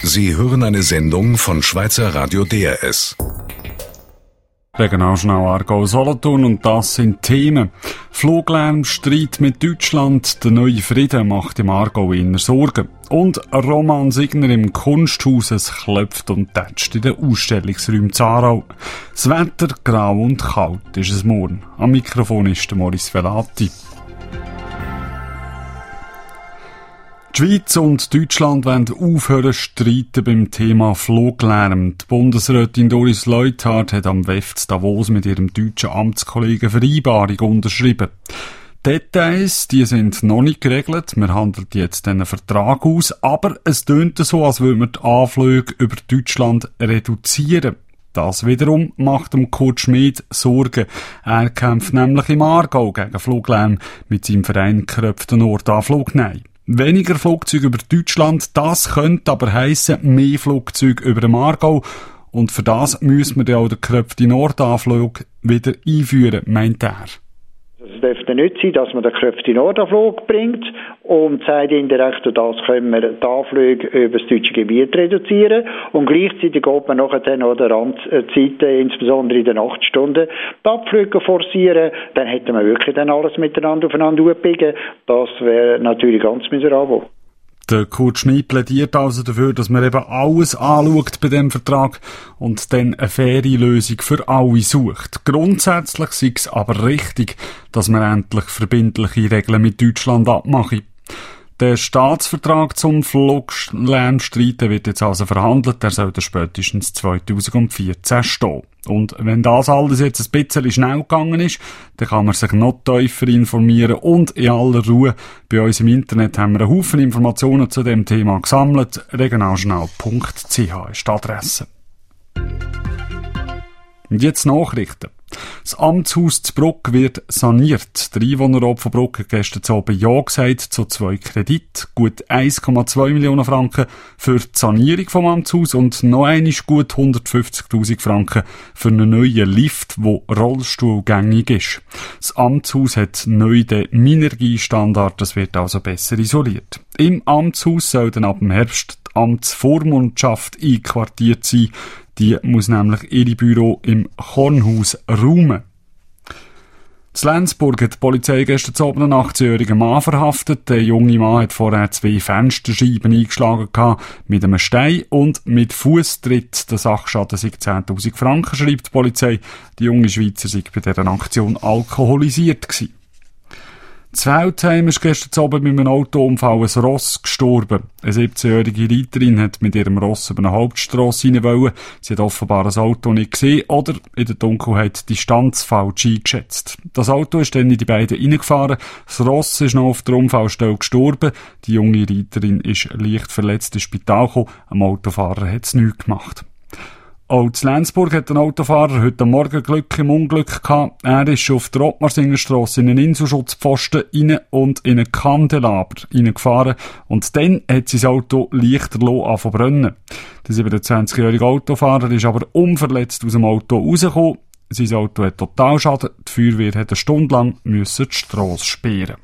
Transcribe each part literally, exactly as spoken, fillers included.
Sie hören eine Sendung von Schweizer Radio D R S. Regionaljournal Aargau-Solothurn, und das sind Themen. Fluglärm, Streit mit Deutschland, der neue Frieden macht im Aargau eher Sorgen. Und Roman Signer im Kunsthaus, es klopft und tätscht in den Ausstellungsräumen Aarau. Das Wetter grau und kalt ist es morgen. Am Mikrofon ist der Maurice Velati. Die Schweiz und Deutschland wollen aufhören zu streiten beim Thema Fluglärm. Die Bundesrätin Doris Leuthard hat am W E F in Davos mit ihrem deutschen Amtskollegen Vereinbarung unterschrieben. Details, die sind noch nicht geregelt. Wir handeln jetzt einen Vertrag aus, aber es tönt so, als würde man die Anflüge über Deutschland reduzieren. Das wiederum macht dem Kurt Schmid Sorgen. Er kämpft nämlich im Aargau gegen Fluglärm mit seinem Verein Kröpften Nordanflug Nein. Weniger Flugzeuge über Deutschland, das könnte aber heissen, mehr Flugzeuge über dem Aargau. Und für das müssen wir dann auch den Kröpften Nordanflug wieder einführen, meint er. Es dürfte nicht sein, dass man den Kröpften Nordanflug bringt und sagt indirekt, durch das können wir die Anflüge über das deutsche Gebiet reduzieren, und gleichzeitig geht man nachher dann an der Randzeiten, insbesondere in den Nachtstunden, die Abflüge forcieren. Dann hätte man wirklich dann alles miteinander aufeinander aufbiegen. Das wäre natürlich ganz miserabel. Der Kurt Schmid plädiert also dafür, dass man eben alles anschaut bei dem Vertrag und dann eine faire Lösung für alle sucht. Grundsätzlich sei es aber richtig, dass man endlich verbindliche Regeln mit Deutschland abmacht. Der Staatsvertrag zum Fluglärmstreiten wird jetzt also verhandelt, der sollte spätestens zweitausendvierzehn stehen. Und wenn das alles jetzt ein bisschen schnell gegangen ist, dann kann man sich noch tiefer informieren und in aller Ruhe. Bei uns im Internet haben wir einen Haufen Informationen zu dem Thema gesammelt. regionaljournal punkt c h ist die Adresse. Und jetzt Nachrichten. Das Amtshaus zu Bruck wird saniert. Der Einwohnerrat von Bruck hat gestern Abend Ja gesagt zu zwei Krediten. Gut eins Komma zwei Millionen Franken für die Sanierung vom Amtshaus und noch einmal gut hundertfünfzigtausend Franken für einen neuen Lift, der rollstuhlgängig ist. Das Amtshaus hat neu den Minergie-Standard, das wird also besser isoliert. Im Amtshaus soll dann ab dem Herbst die Amtsvormundschaft einquartiert sein. Die muss nämlich ihre Büro im Kornhaus räumen. In Lenzburg hat die Polizei gestern Abend einen achtzehnjährigen Mann verhaftet. Der junge Mann hat vorher zwei Fensterscheiben eingeschlagen gehabt, mit einem Stein und mit Fußtritt. Der Sachschaden sei zehntausend Franken, schreibt die Polizei. Die junge Schweizer sei bei dieser Aktion alkoholisiert gewesen. In Feldheim ist gestern Abend mit einem Autounfall ein Ross gestorben. Eine siebzehnjährige Reiterin hat mit ihrem Ross über eine Hauptstrasse rein wollen. Sie hat offenbar das Auto nicht gesehen oder in der Dunkelheit die Distanz falsch eingeschätzt. Das Auto ist dann in die beiden reingefahren. Das Ross ist noch auf der Unfallstelle gestorben. Die junge Reiterin ist leicht verletzt ins Spital gekommen. Am Autofahrer hat es nichts gemacht. Auch in Lenzburg hat ein Autofahrer heute Morgen Glück im Unglück gehabt. Er ist auf der Ottmarsingerstrasse in einen Inselschutzpfosten rein und in einen Kandelaber reingefahren. Und dann hat sein Auto lichterloh angefangen zu brennen. Der siebenundzwanzigjährige Autofahrer ist aber unverletzt aus dem Auto rausgekommen. Sein Auto hat Totalschaden. Die Feuerwehr hat eine Stunde lang müssen die Strasse sperren.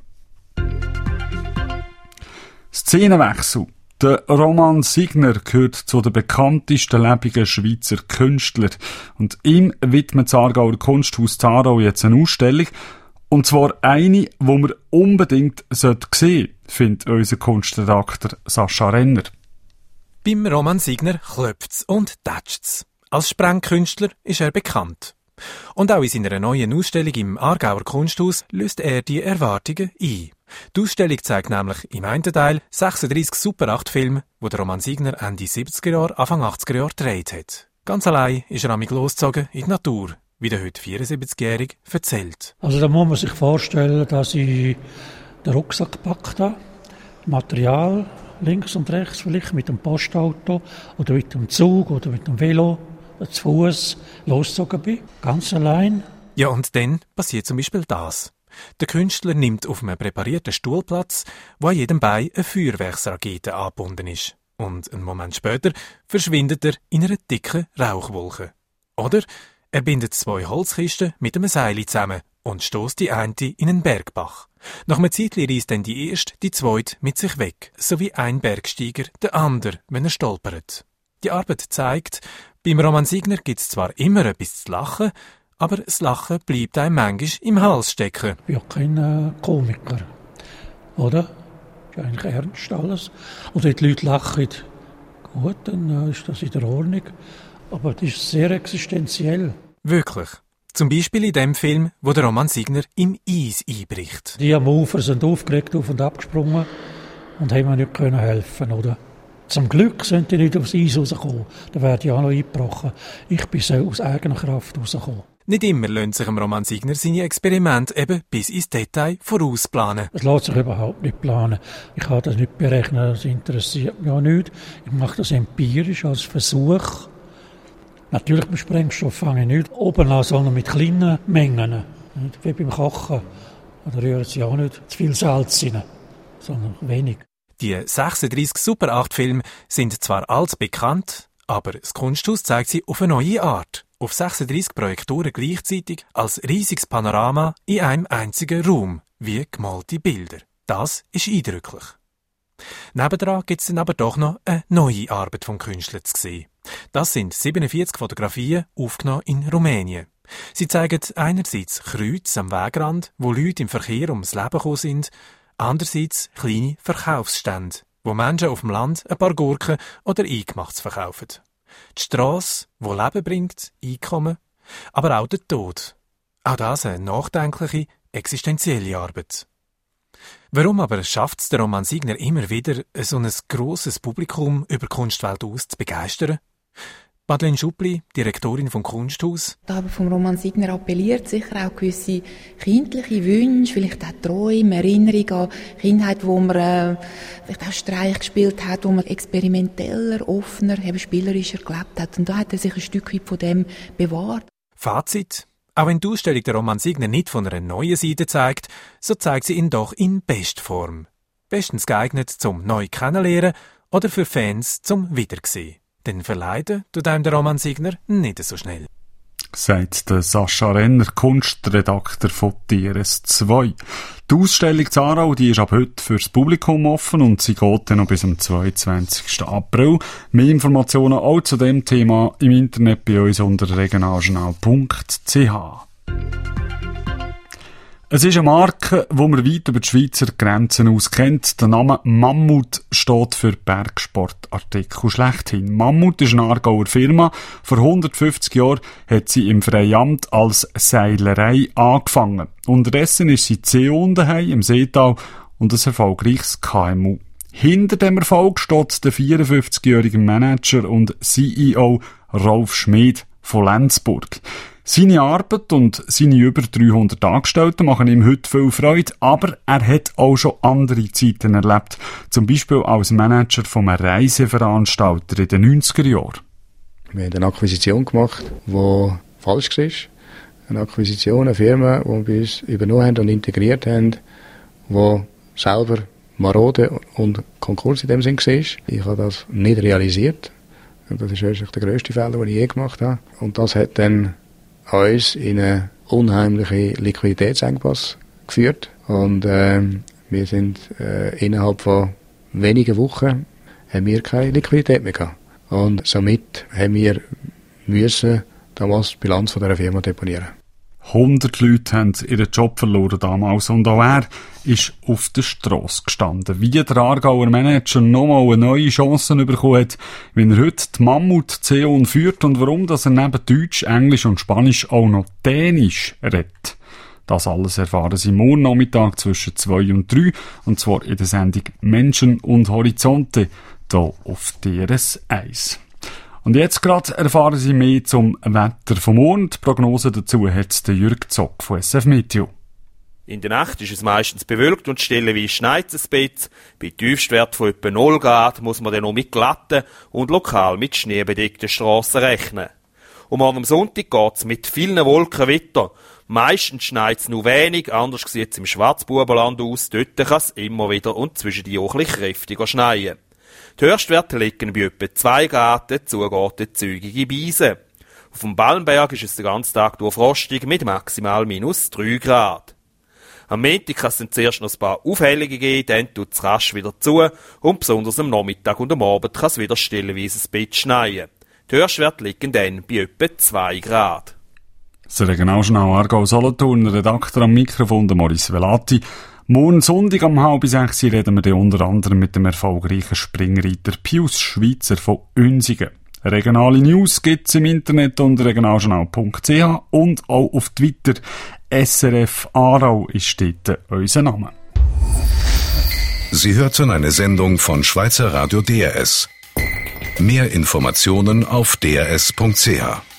Szenenwechsel. Der Roman Signer gehört zu den bekanntesten lebenden Schweizer Künstlern. Und ihm widmet das Aargauer Kunsthaus Aarau jetzt eine Ausstellung. Und zwar eine, die man unbedingt sehen sollte, findet unser Kunstredakteur Sascha Renner. Beim Roman Signer klopft's und tätscht's. Als Sprengkünstler ist er bekannt. Und auch in seiner neuen Ausstellung im Aargauer Kunsthaus löst er die Erwartungen ein. Die Ausstellung zeigt nämlich im einen Teil sechsunddreissig Super acht Filme, die der Roman Signer Ende siebziger Jahre, Anfang achtziger Jahre gedreht hat. Ganz allein ist er amig losgezogen in die Natur, wie der heute vierundsiebzigjährige erzählt. Also da muss man sich vorstellen, dass ich den Rucksack gepackt habe, Material links und rechts, vielleicht mit dem Postauto oder mit dem Zug oder mit dem Velo, zu Fuß losgezogen bin, ganz allein. Ja, und dann passiert zum Beispiel das. Der Künstler nimmt auf einem präparierten Stuhl Platz, wo an jedem Bein eine Feuerwerksrakete angebunden ist. Und einen Moment später verschwindet er in einer dicken Rauchwolke. Oder er bindet zwei Holzkisten mit einem Seil zusammen und stößt die eine in einen Bergbach. Nach einem Zeitchen reisst dann die erste, die zweite mit sich weg, so wie ein Bergsteiger der andere, wenn er stolpert. Die Arbeit zeigt, beim Roman Signer gibt es zwar immer etwas zu lachen, aber das Lachen bleibt einem manchmal im Hals stecken. Ich bin ja kein äh, Komiker, oder? Das ist eigentlich ernst alles. Und wenn die Leute lachen, gut, dann äh, ist das in der Ordnung. Aber das ist sehr existenziell. Wirklich. Zum Beispiel in dem Film, wo der Roman Signer im Eis einbricht. Die am Ufer sind aufgeregt auf und abgesprungen und haben mir nicht können helfen, oder? Zum Glück sind die nicht aufs Eis rausgekommen. Da wäre die auch noch eingebrochen. Ich bin so aus eigener Kraft rausgekommen. Nicht immer lässt sich dem Roman Signer seine Experimente eben bis ins Detail vorausplanen. Es lässt sich überhaupt nicht planen. Ich kann das nicht berechnen, das interessiert mich auch nicht. Ich mache das empirisch als Versuch. Natürlich mit Sprengstoff fange ich nicht oben an, sondern mit kleinen Mengen. Nicht wie beim Kochen. Da rühren sie auch nicht zu viel Salz rein, sondern wenig. Die sechsunddreissig Super acht Filme sind zwar altbekannt, aber das Kunsthaus zeigt sie auf eine neue Art. Auf sechsunddreissig Projektoren gleichzeitig als riesiges Panorama in einem einzigen Raum, wie gemalte Bilder. Das ist eindrücklich. Nebendran gibt es dann aber doch noch eine neue Arbeit vom Künstler zu sehen. Das sind siebenundvierzig Fotografien, aufgenommen in Rumänien. Sie zeigen einerseits Kreuze am Wegrand, wo Leute im Verkehr ums Leben gekommen sind, andererseits kleine Verkaufsstände, wo Menschen auf dem Land ein paar Gurken oder Eingemachtes verkaufen. Die Strasse, wo Leben bringt, Einkommen, aber auch der Tod. Auch das eine nachdenkliche, existenzielle Arbeit. Warum aber schafft es der Roman Signer immer wieder, so ein grosses Publikum über die Kunstwelt aus zu begeistern? Madeleine Schuppli, Direktorin vom Kunsthaus. Die Arbeit vom Roman Signer appelliert sicher auch gewisse kindliche Wünsche, vielleicht auch Träume, Erinnerungen an Kindheit, wo man äh, vielleicht auch Streich gespielt hat, wo man experimenteller, offener, eben spielerischer gelebt hat. Und da hat er sich ein Stück weit von dem bewahrt. Fazit: Auch wenn die Ausstellung der Roman Signer nicht von einer neuen Seite zeigt, so zeigt sie ihn doch in Bestform. Bestens geeignet zum neu kennenlernen oder für Fans zum Wiedersehen. Denn verleiden tut einem der Roman Signer nicht so schnell. Sagt der Sascha Renner, Kunstredakteur von T R S zwei. Die Ausstellung in Aarau, die ist ab heute fürs Publikum offen und sie geht dann noch bis am zweiundzwanzigsten April. Mehr Informationen auch zu dem Thema im Internet bei uns unter regionaljournal punkt c h. Es ist eine Marke, die man weit über die Schweizer Grenzen aus kennt. Der Name Mammut steht für Bergsportartikel schlechthin. Mammut ist eine Aargauer Firma. Vor hundertfünfzig Jahren hat sie im Freiamt als Seilerei angefangen. Unterdessen ist sie C E O daheim im Seetal und ein erfolgreiches K M U. Hinter dem Erfolg steht der vierundfünfzigjährige Manager und C E O Rolf Schmid von Lenzburg. Seine Arbeit und seine über dreihundert Angestellten machen ihm heute viel Freude, aber er hat auch schon andere Zeiten erlebt. Zum Beispiel als Manager von einem Reiseveranstalter in den neunziger Jahren. Wir haben eine Akquisition gemacht, die falsch war. Eine Akquisition, eine Firma, die wir bei uns übernommen haben und integriert haben, die selber marode und Konkurs in dem Sinn war. Ich habe das nicht realisiert. Das ist wirklich der grösste Fehler, den ich je gemacht habe. Und das hat dann uns in einen unheimlichen Liquiditätsengpass geführt. Und äh, wir sind äh, innerhalb von wenigen Wochen haben wir keine Liquidität mehr gehabt. Und somit haben wir müssen damals die Bilanz von dieser Firma deponieren. hundert Leute haben ihren Job verloren damals und auch er ist auf der Strasse gestanden. Wie der Aargauer Manager nochmal eine neue Chance bekommen hat, wenn er heute die Mammut C E O führt und warum dass er neben Deutsch, Englisch und Spanisch auch noch Dänisch redet. Das alles erfahren Sie morgen Nachmittag zwischen zwei und drei und zwar in der Sendung Menschen und Horizonte hier auf D R S eins. Und jetzt gerade erfahren Sie mehr zum Wetter vom Morgen. Die Prognose dazu hat der Jürg Zock von S F Meteo. In der Nacht ist es meistens bewölkt und stellenweise schneit es ein bisschen. Bei Tiefstwert von etwa null Grad muss man dann noch mit glatten und lokal mit schneebedeckten Strassen rechnen. Und morgen am Sonntag geht es mit vielen Wolken weiter. Meistens schneit es nur wenig, anders sieht es im Schwarzbubenland aus. Dort kann es immer wieder und zwischen die auch ein bisschen kräftiger schneien. Die Höchstwerte liegen bei etwa zwei Grad, dazu geht eine zügige Beise. Auf dem Balmberg ist es den ganzen Tag durch frostig mit maximal minus drei Grad. Am Montag kann es dann zuerst noch ein paar Aufhellungen geben, dann tut es rasch wieder zu und besonders am Nachmittag und am Abend kann es wieder stellenweise ein bisschen schneien. Die Höchstwerte liegen dann bei etwa zwei Grad. Das Regionaljournal Aargau-Solothurn, Redakteur am Mikrofon der Maurice Velati. Morgen Sonntag um halb sechs reden wir dann unter anderem mit dem erfolgreichen Springreiter Pius Schweizer von Unsigen. Regionale News gibt's im Internet unter regionaljournal punkt c h und auch auf Twitter. S R F Aarau ist dort unser Name. Sie hörten eine Sendung von Schweizer Radio D R S. Mehr Informationen auf d r s punkt c h.